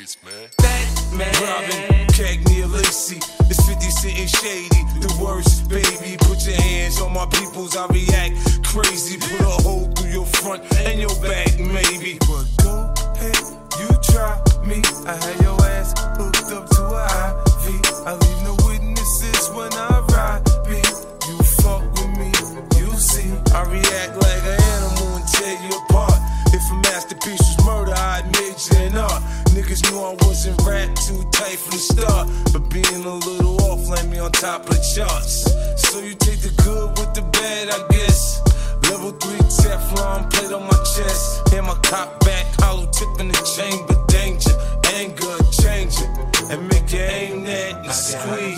kids, man. Batman, Robin, Cagney, Lacey. It's 50 sitting shady. The worst, baby. Put your hands on my peoples. I react crazy. Put a hole through your front and your back, maybe. But go ahead, you try me. I had your ass hooked up to an IV. I leave no witnesses when I ride, B. You fuck with me, you see. I react like an animal and tear you apart. If a masterpiece was murder, I'd major in art. Niggas knew I wasn't rap too tight from the start, but being a little off landed me on top of the charts. So you take the good with the bad, I guess. Level 3 Teflon plate on my chest. And my cop back, hollow tip in the chamber. Danger, anger, change it. And make you aim that and squeeze.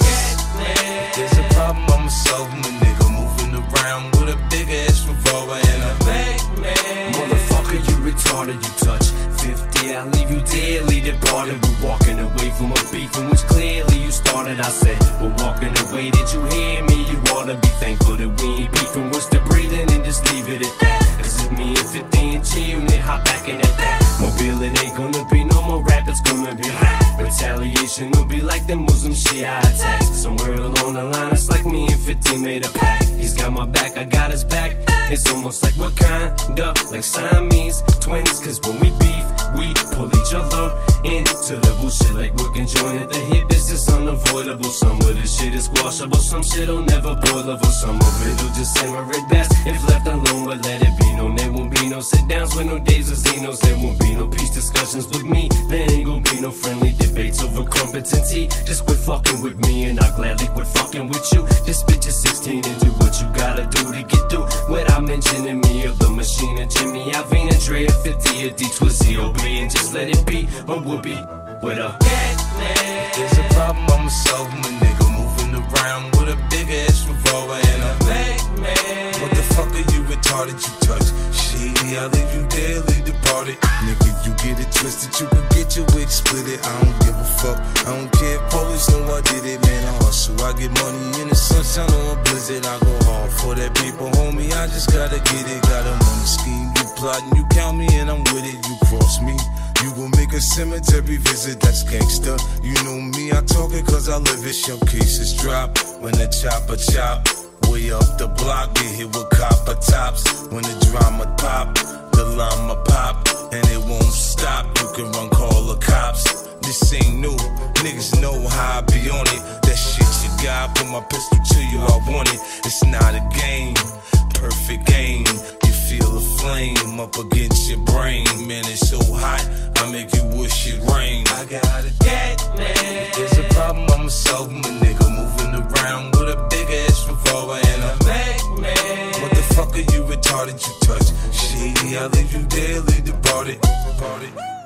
There's a problem, I'ma solve my nigga. Moving around with a big ass revolver and a Batman. Motherfucker, you retarded, you touch 50, I'll leave you dearly departed. We're walking away from a beef in which clearly you started. I said, we're walking away, did you hear me? You ought to be thankful that we ain't beefing. What's the breathing and just leave it at that. Cause if me and 50 and G-Unit hop back in at that mobile, it ain't gonna be no more rap, it's gonna be retaliation. Will be like the Muslim Shia attacks. Somewhere along the line, it's like me and 50 made a pact. He's got my back, I got his back. It's almost like we're kinda like Siamese twins. Cause when we beef, we pull each other into the bullshit like we're conjoined at the hip. It's just unavoidable. Some of this shit is squashable, some shit'll never boil over. Some of it'll just simmer at best if left alone, but let it be known. There won't be no sit downs with no days of Zenos. There won't be no peace discussions with me. There ain't gonna be no friendly debates over competency. Just quit fucking with me and I'll gladly quit fucking with you. Just spit your 16 and do what you gotta do to get through without mentioning me or the machine of Jimmy Alvin, Dre, 50 or D Twizzy, OB, and just let it be a whoopee with a Batman. There's a problem, I'ma solve my nigga. Moving around with a big ass revolver and a Batman. What the fuck are you retarded? You touch shady, I'll leave you dearly departed. Nigga, you get it twisted, you can get your wig split it. I don't give a fuck, I don't care if police know I did it. Man, I hustle, I get money in the sunshine or a blizzard. I go hard for that paper, homie, I just gotta get it. Got 'em on the scheme, you plotting, you count me and I'm with it. You cross me, you gon' make a cemetery visit, that's gangsta. You know me, I talk it cause I live it. Your cases drop when the chopper chop. Way up the block, get hit with copper tops. When the drama pop, the llama pop, and it won't stop. You can run, call the cops. This ain't new, niggas know how I be on it. That shit you got, put my pistol to you, I want it. It's not a game, perfect game. You feel the flame up against your brain. Man, it's so hot, I make you wish it rained. I got a Batman. There's a problem, I'ma solve my nigga. Moving around with a big ass revolver and a Batman. What the fuck are you retarded? You touch shady, I'll leave you dearly departed.